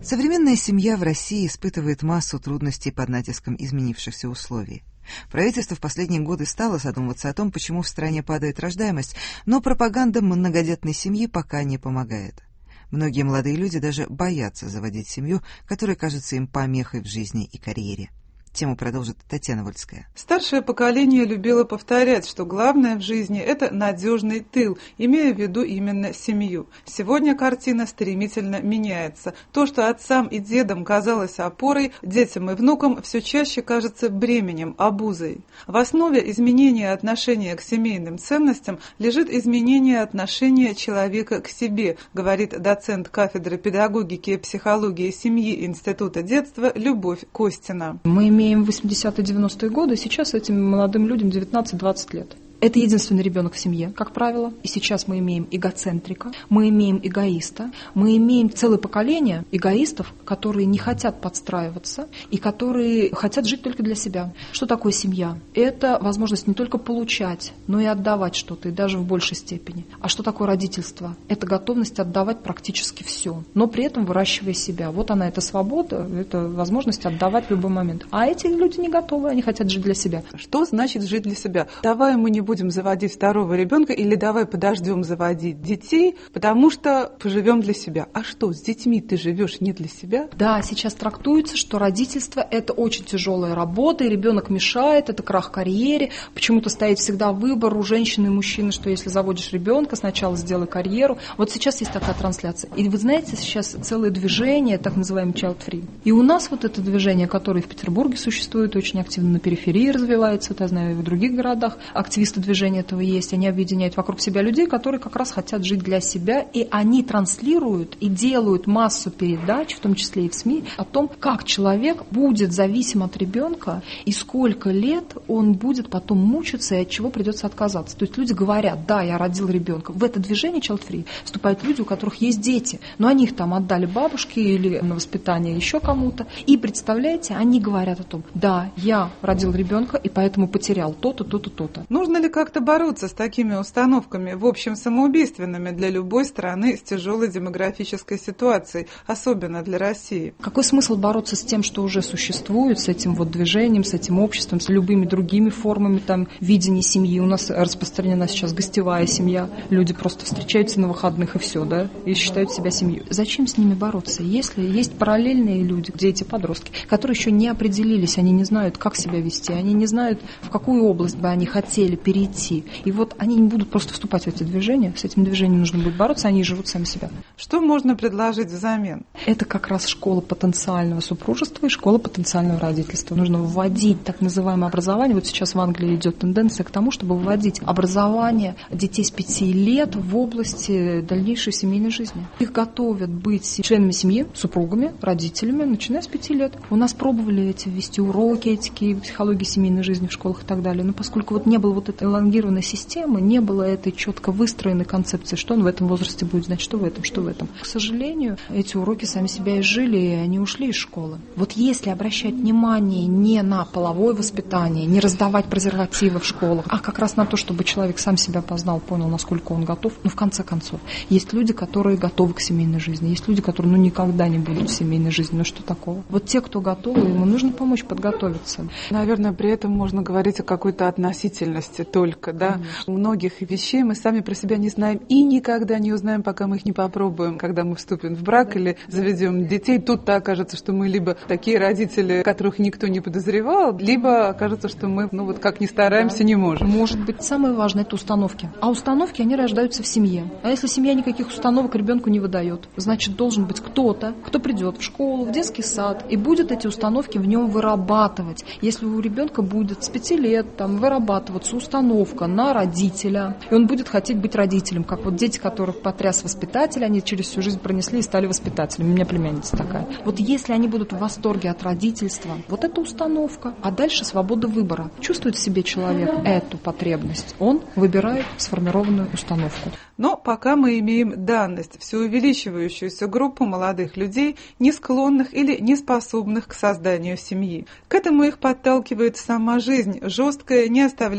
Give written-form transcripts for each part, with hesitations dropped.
Современная семья в России испытывает массу трудностей под натиском изменившихся условий. Правительство в последние годы стало задумываться о том, почему в стране падает рождаемость, но пропаганда многодетной семьи пока не помогает. Многие молодые люди даже боятся заводить семью, которая кажется им помехой в жизни и карьере. Тему продолжит Татьяна Вольская. Старшее поколение любило повторять, что главное в жизни – это надежный тыл, имея в виду именно семью. Сегодня картина стремительно меняется. То, что отцам и дедам казалось опорой, детям и внукам все чаще кажется бременем, обузой. В основе изменения отношения к семейным ценностям лежит изменение отношения человека к себе, говорит доцент кафедры педагогики и психологии семьи Института детства Любовь Костина. Мы имеем 80-е, 90-е годы, сейчас этим молодым людям 19-20 лет. Это единственный ребенок в семье, как правило. И сейчас мы имеем эгоцентрика, мы имеем эгоиста, мы имеем целое поколение эгоистов, которые не хотят подстраиваться и которые хотят жить только для себя. Что такое семья? Это возможность не только получать, но и отдавать что-то, и даже в большей степени. А что такое родительство? Это готовность отдавать практически все, но при этом выращивая себя. Вот она, эта свобода, это возможность отдавать в любой момент. А эти люди не готовы, они хотят жить для себя. Что значит жить для себя? Давай мы не будем заводить второго ребенка или давай подождем заводить детей, потому что поживем для себя. А что, с детьми ты живешь не для себя? Да, сейчас трактуется, что родительство – это очень тяжелая работа, и ребенок мешает, это крах карьере. Почему-то стоит всегда выбор у женщины и мужчины, что если заводишь ребенка, сначала сделай карьеру. Вот сейчас есть такая трансляция. И вы знаете, сейчас целое движение, так называемый child free. И у нас вот это движение, которое в Петербурге существует, очень активно на периферии развивается, вот я знаю, и в других городах активисты движения этого есть, они объединяют вокруг себя людей, которые как раз хотят жить для себя, и они транслируют и делают массу передач, в том числе и в СМИ, о том, как человек будет зависим от ребенка и сколько лет он будет потом мучиться и от чего придется отказаться. То есть люди говорят, да, я родил ребенка. В это движение Child Free вступают люди, у которых есть дети, но они их там отдали бабушке или на воспитание еще кому-то. И представляете, они говорят о том, да, я родил ребенка и поэтому потерял то-то, то-то, то-то. Нужно ли как-то бороться с такими установками, в общем, самоубийственными для любой страны с тяжелой демографической ситуацией, особенно для России? Какой смысл бороться с тем, что уже существует, с этим вот движением, с этим обществом, с любыми другими формами там, видения семьи? У нас распространена сейчас гостевая семья. Люди просто встречаются на выходных и все, да, и считают себя семьей. Зачем с ними бороться, если есть параллельные люди, дети-подростки, которые еще не определились, они не знают, как себя вести, они не знают, в какую область бы они хотели перейти. И вот они не будут просто вступать в эти движения, с этим движением нужно будет бороться, они живут сами себя. Что можно предложить взамен? Это как раз школа потенциального супружества и школа потенциального родительства. Нужно вводить так называемое образование. Вот сейчас в Англии идет тенденция к тому, чтобы вводить образование детей с 5 лет в области дальнейшей семейной жизни. Их готовят быть членами семьи, супругами, родителями, начиная с 5 лет. У нас пробовали ввести уроки этики, психологии семейной жизни в школах и так далее. Но поскольку вот не было вот этой элонгированной системы, не было этой четко выстроенной концепции, что он в этом возрасте будет знать, что в этом, что в этом. К сожалению, эти уроки сами себя изжили, и они ушли из школы. Вот если обращать внимание не на половое воспитание, не раздавать презервативы в школах, а как раз на то, чтобы человек сам себя познал, понял, насколько он готов, в конце концов, есть люди, которые готовы к семейной жизни, есть люди, которые никогда не будут в семейной жизни, что такого? Вот те, кто готовы, ему нужно помочь подготовиться. Наверное, при этом можно говорить о какой-то относительности только, да? Конечно. Многих вещей мы сами про себя не знаем и никогда не узнаем, пока мы их не попробуем. Когда мы вступим в брак или заведем детей, тут-то окажется, что мы либо такие родители, которых никто не подозревал, либо окажется, что мы, как ни стараемся, не можем. Может быть, самое важное – это установки. А установки, они рождаются в семье. А если семья никаких установок ребенку не выдает, значит, должен быть кто-то, кто придет в школу, в детский сад и будет эти установки в нем вырабатывать. Если у ребенка будет с 5 лет вырабатываться установка на родителя, и он будет хотеть быть родителем, как вот дети, которых потряс воспитатель, они через всю жизнь пронесли и стали воспитателями. У меня племянница такая. Вот если они будут в восторге от родительства, вот это установка, а дальше свобода выбора. Чувствует в себе человек эту потребность, он выбирает сформированную установку. Но пока мы имеем данность, все увеличивающуюся группу молодых людей, не склонных или не способных к созданию семьи. К этому их подталкивает сама жизнь, жесткая, не оставляющая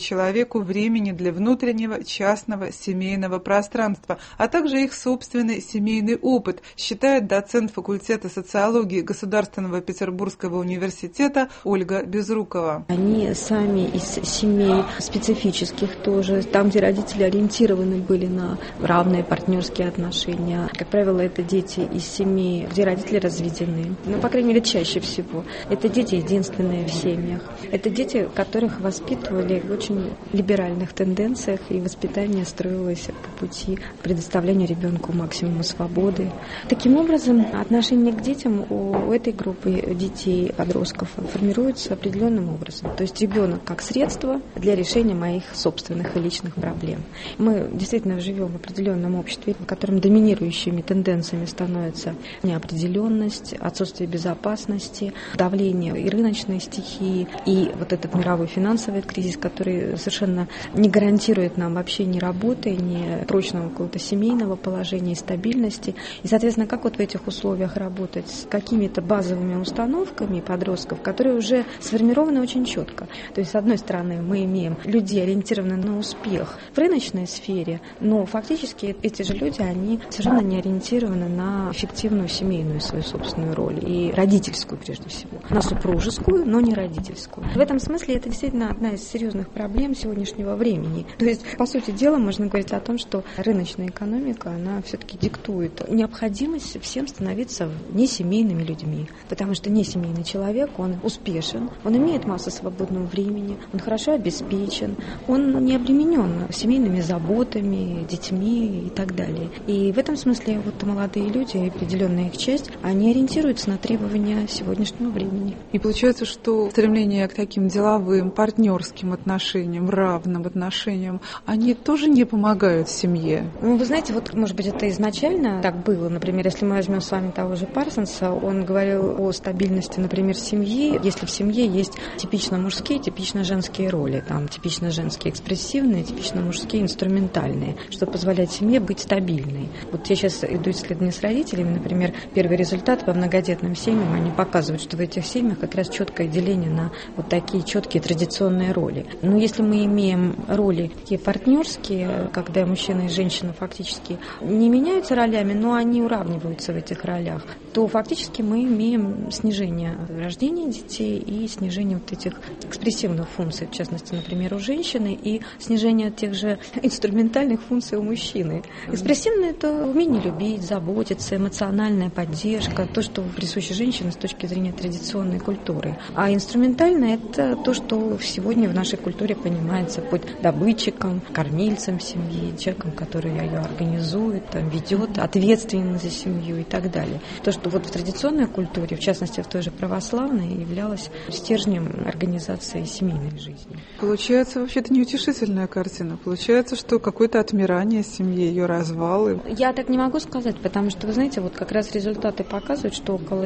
человеку времени для внутреннего, частного, семейного пространства, а также их собственный семейный опыт, считает доцент факультета социологии Государственного Петербургского университета Ольга Безрукова. Они сами из семей специфических тоже, там, где родители ориентированы были на равные партнерские отношения. Как правило, это дети из семей, где родители разведены. Ну, по крайней мере, чаще всего. Это дети единственные в семьях. Это дети, которых воспитывали в очень либеральных тенденциях, и воспитание строилось по пути предоставления ребенку максимума свободы. Таким образом, отношение к детям у этой группы детей, подростков, формируется определенным образом. То есть ребенок как средство для решения моих собственных и личных проблем. Мы действительно живем в определенном обществе, в котором доминирующими тенденциями становятся неопределенность, отсутствие безопасности, давление и рыночной стихии, и вот этот мировой финансовый кризис, который совершенно не гарантирует нам вообще ни работы, ни прочного какого-то семейного положения и стабильности. И, соответственно, как вот в этих условиях работать с какими-то базовыми установками подростков, которые уже сформированы очень четко. То есть, с одной стороны, мы имеем людей, ориентированных на успех в рыночной сфере, но фактически эти же люди, они совершенно не ориентированы на эффективную семейную свою собственную роль, и родительскую прежде всего, на супружескую, но не родительскую. В этом смысле это действительно одна из серьезных проблем сегодняшнего времени. То есть, по сути дела, можно говорить о том, что рыночная экономика, она все-таки диктует необходимость всем становиться несемейными людьми, потому что несемейный человек, он успешен, он имеет массу свободного времени, он хорошо обеспечен, он не обременен семейными заботами, детьми и так далее. И в этом смысле вот молодые люди, определенная их часть, они ориентируются на требования сегодняшнего времени. И получается, что стремление к таким деловым, партнерским отношениям, равным отношениям, они тоже не помогают семье? Ну, вы знаете, вот, может быть, это изначально так было. Например, если мы возьмем с вами того же Парсонса, он говорил о стабильности, например, семьи, если в семье есть типично мужские, типично женские роли, там типично женские экспрессивные, типично мужские инструментальные, что позволяет семье быть стабильной. Вот я сейчас иду исследования с родителями, например, первый результат по многодетным семьям, они показывают, что в этих семьях как раз четкое деление на вот такие четкие традиционные роли. Но если мы имеем роли такие партнерские, когда мужчина и женщина фактически не меняются ролями, но они уравниваются в этих ролях, то фактически мы имеем снижение рождения детей и снижение вот этих экспрессивных функций, в частности, например, у женщины, и снижение тех же инструментальных функций у мужчины. Экспрессивное – это умение любить, заботиться, эмоциональная поддержка, то, что присуще женщине с точки зрения традиционной культуры. А инструментальное – это то, что сегодня в нашей культуре понимается под добытчиком, кормильцем семьи, человеком, который ее организует, там, ведет, ответственен за семью и так далее. То, что вот в традиционной культуре, в частности, в той же православной, являлось стержнем организации семейной жизни. Получается, вообще-то неутешительная картина. Получается, что какое-то отмирание семьи, ее развал. Я так не могу сказать, потому что, вы знаете, вот как раз результаты показывают, что около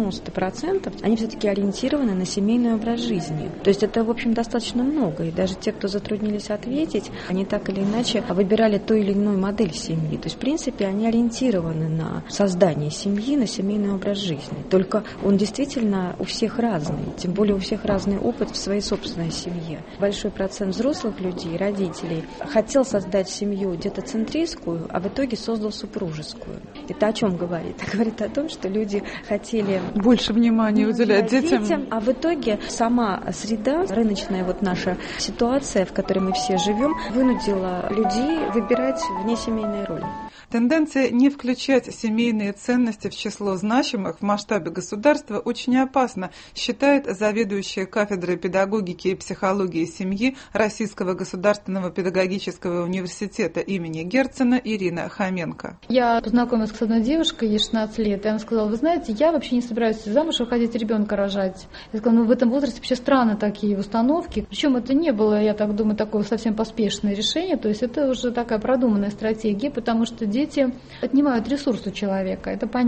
90% они все-таки ориентированы на семейный образ жизни. То есть это, в общем, достаточно много. И даже те, кто затруднились ответить, они так или иначе выбирали ту или иную модель семьи. То есть, в принципе, они ориентированы на создание семьи, на семейный образ жизни. Только он действительно у всех разный. Тем более у всех разный опыт в своей собственной семье. Большой процент взрослых людей, родителей, хотел создать семью детоцентристскую, а в итоге создал супружескую. Это о чем говорит? Это говорит о том, что люди хотели больше внимания уделять детям, а в итоге сама среда, рыночная вот наша ситуация, в которой мы все живем, вынудила людей выбирать внесемейные роли. Тенденция не включать семейные ценности в число значимых в масштабе государства очень опасна, считает заведующая кафедрой педагогики и психологии семьи Российского государственного педагогического университета имени Герцена Ирина Хоменко. Я познакомилась с одной девушкой, ей 16 лет, и она сказала: вы знаете, я вообще не собираюсь замуж выходить, ребенка рожать. Я сказала: в этом возрасте вообще странно такие установки. Причем это не было, я так думаю, такое совсем поспешное решение, то есть это уже такая продуманная стратегия, потому что дети отнимают ресурс у человека, это понятно. А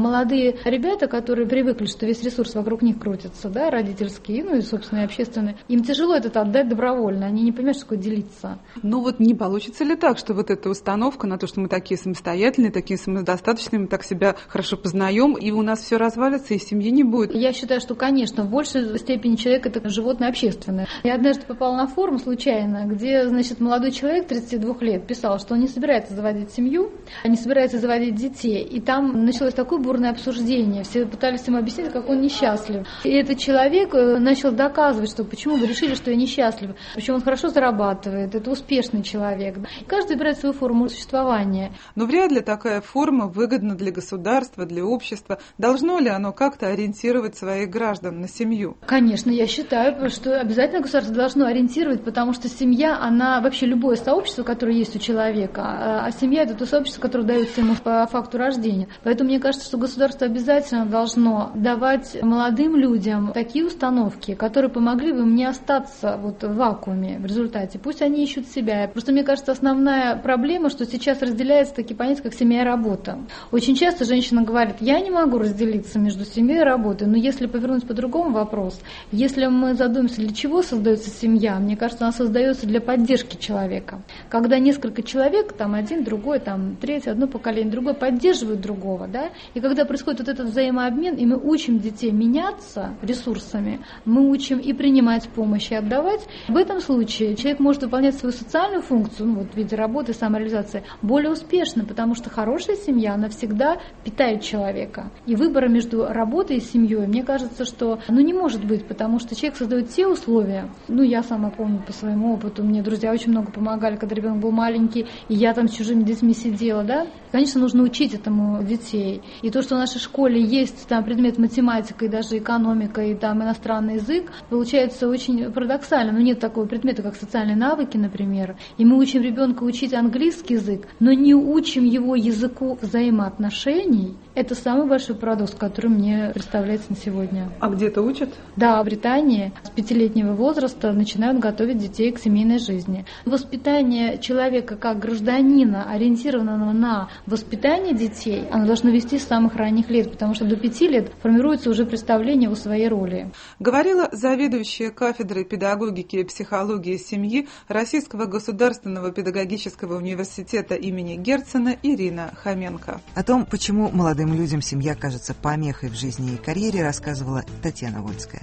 молодые ребята, которые привыкли, что весь ресурс вокруг них крутится, да, родительский, ну и, собственно, и общественный, им тяжело это отдать добровольно, они не понимают, что такое делиться. Ну вот не получится ли так, что вот эта установка на то, что мы такие самостоятельные, такие самодостаточные, мы так себя хорошо познаем, и у нас все развалится, и семьи не будет? Я считаю, что, конечно, в большей степени человек — это животное общественное. Я однажды попала на форум случайно, где, значит, молодой человек 32 лет писал, что он не собирается заводить семью, не собирается заводить детей. И там началось такое бурное обсуждение. Все пытались ему объяснить, как он несчастлив. И этот человек начал доказывать, что почему вы решили, что я несчастлив. Причем он хорошо зарабатывает, это успешный человек. И каждый выбирает свою форму существования. Но вряд ли такая форма выгодна для государства, для общества. Должно ли оно как-то ориентировать своих граждан на семью? Конечно, я считаю, что обязательно государство должно ориентировать, потому что семья, она вообще любое сообщество, которое есть у человека, а семья — это то сообщество, которое дается ему по факту рождения. Поэтому мне кажется, что государство обязательно должно давать молодым людям такие установки, которые помогли бы им не остаться вот в вакууме в результате. Пусть они ищут себя. Просто мне кажется, основная проблема, что сейчас разделяется такие понятия, как семья и работа. Очень часто женщина говорит: я не могу разделиться между семьей и работой. Но если повернуть по-другому вопрос, если мы задумаемся, для чего создается семья, мне кажется, она создается для поддержки человека. Когда несколько человек, там один, другой, там третий, одно поколение, другое, поддерживают другого, да, и когда происходит вот этот взаимообмен, и мы учим детей меняться ресурсами, мы учим и принимать помощь, и отдавать, в этом случае человек может выполнять свою социальную функцию, ну, вот в виде работы, самореализации, более успешно, потому что хорошая семья, она всегда питает человека. И выбора между работой и семьей, мне кажется, что не может быть, потому что человек создает те условия. Я сама помню по своему опыту, мне друзья очень много помогали, когда ребенок был маленький, и я там с чужими детьми сидела, да. Конечно, нужно учить этому детей. И то, что в нашей школе есть там предмет математика и даже экономика, и там иностранный язык, получается очень парадоксально. Нет такого предмета, как социальные навыки, например. И мы учим ребенка учить английский язык, но не учим его языку взаимоотношений. Это самый большой парадокс, который мне представляется на сегодня. А где-то учат? Да, в Британии с 5-летнего возраста начинают готовить детей к семейной жизни. Воспитание человека как гражданина, ориентированного на воспитание детей, оно должно вести с самых ранних лет, потому что до 5 лет формируется уже представление о своей роли. Говорила заведующая кафедрой педагогики и психологии семьи Российского государственного педагогического университета имени Герцена Ирина Хоменко. О том, почему молодым людям семья кажется помехой в жизни и карьере, рассказывала Татьяна Вольская.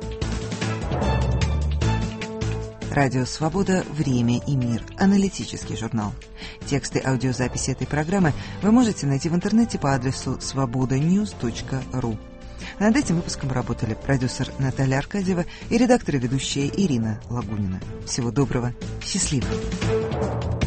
Радио «Свобода. Время и мир». Аналитический журнал. Тексты аудиозаписи этой программы вы можете найти в интернете по адресу svobodanews.ru. Над этим выпуском работали продюсер Наталья Аркадьева и редактор и ведущая Ирина Лагунина. Всего доброго. Счастливо.